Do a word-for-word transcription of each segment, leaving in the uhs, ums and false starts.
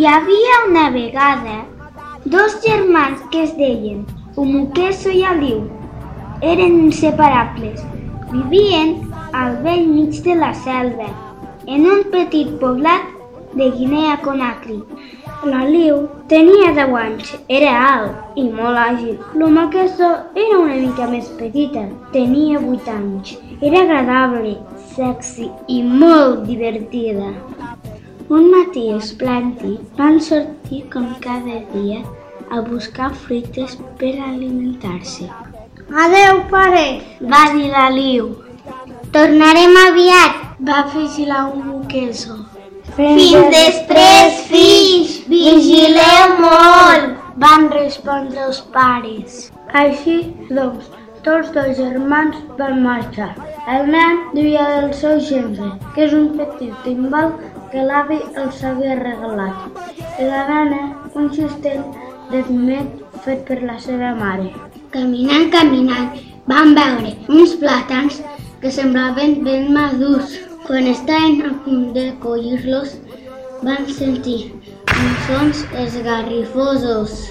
havia una vegada dos germans que es deien Umukeso i Aliu. Eren inseparables. Vivien al bell mig de la selva, en un petit poblat de Guinea Conakry. L'Aliu tenia deu anys, era alt i molt àgil. L'Umukeso era una mica més petita, tenia vuit anys. Era agradable, sexy i molt divertida. Un matí esplèndid van sortir com cada dia a buscar fruites per alimentar-se. Adeu, pare, va dir l'Aliu. Tornarem aviat, va vigilar Umukeso. Fins després, fills, vigileu molt, van respondre els pares. Així, doncs, tots dos germans van marxar. El nen duia el seu gembre, que és un petit timbal que l'avi els havia regalat, i la nena un cistell de piment fet per la seva mare. Caminant, caminant, van veure uns plàtans que semblaven ben madurs. Quan estaven a punt de collir-los, van sentir uns sons esgarrifosos.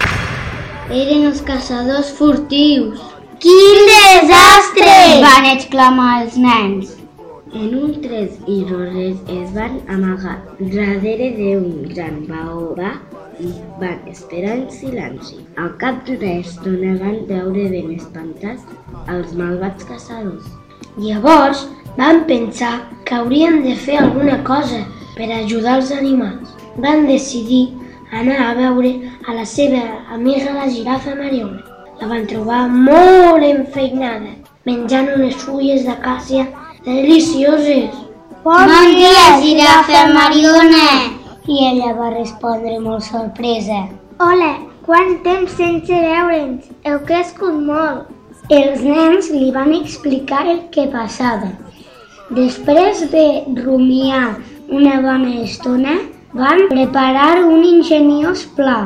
Eren els caçadors furtius. Quin desastre! Van exclamar els nens. En un tres i roses es van amagar darrere d'un gran baobab i van esperar en silenci. Al cap d'una estona van veure ben espantats els malvats caçadors. Llavors van pensar que haurien de fer alguna cosa per ajudar els animals. Van decidir anar a veure a la seva amiga la girafa Mariona. La van trobar molt enfeinada, menjant unes fulles d'acàcia delicioses. Bon dia, girafa Mariona! I ella va respondre molt sorpresa. Hola, quant temps sense veure'ns? Heu crescut molt. Els nens li van explicar el que passava. Després de rumiar una bona estona, van preparar un ingeniós pla,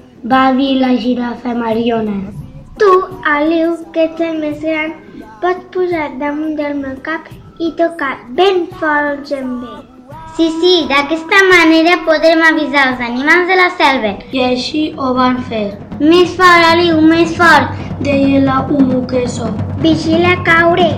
va dir la girafa Mariona. Tu, Aliu, que ets el més gran, pots posar damunt del meu cap i tocar ben fort el gember. Sí, sí, d'aquesta manera podrem avisar els animals de la selva. I així ho van fer. Més fort, Aliu, més fort, deia la Umukeso. Vigila caure,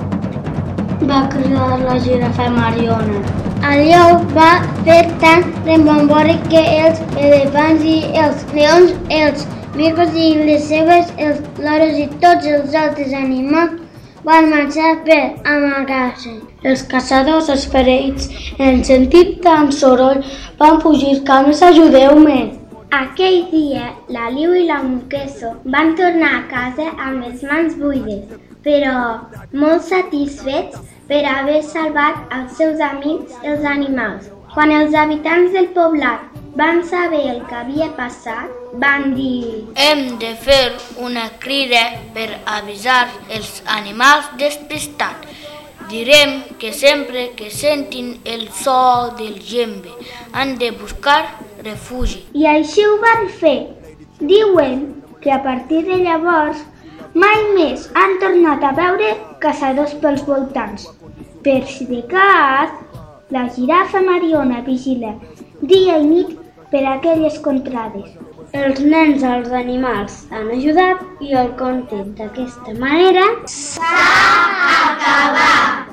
va cridar la girafa Mariona. El lleó va fer tant rebombori que els elefants i els lleons, els micos i les seves, els loros i tots els altres animals van marxar per amagar-se. Els caçadors esfereïts, en sentit tant soroll, van fugir cames, ajudeu-me. Aquell dia, l'Aliu i la Umukeso van tornar a casa amb les mans buides, però molt satisfets per haver salvat els seus amics els animals. Quan els habitants del poblat van saber el que havia passat, van dir: hem de fer una crida per avisar els animals despistats. Direm que sempre que sentin el so del gembe han de buscar refugi. I així ho van fer. Diuen que a partir de llavors mai més han tornat a veure caçadors pels voltants. Per si de cas, la girafa Mariona vigila dia i nit per aquelles contrades. Els nens als animals han ajudat i el conte d'aquesta manera s'ha acabat.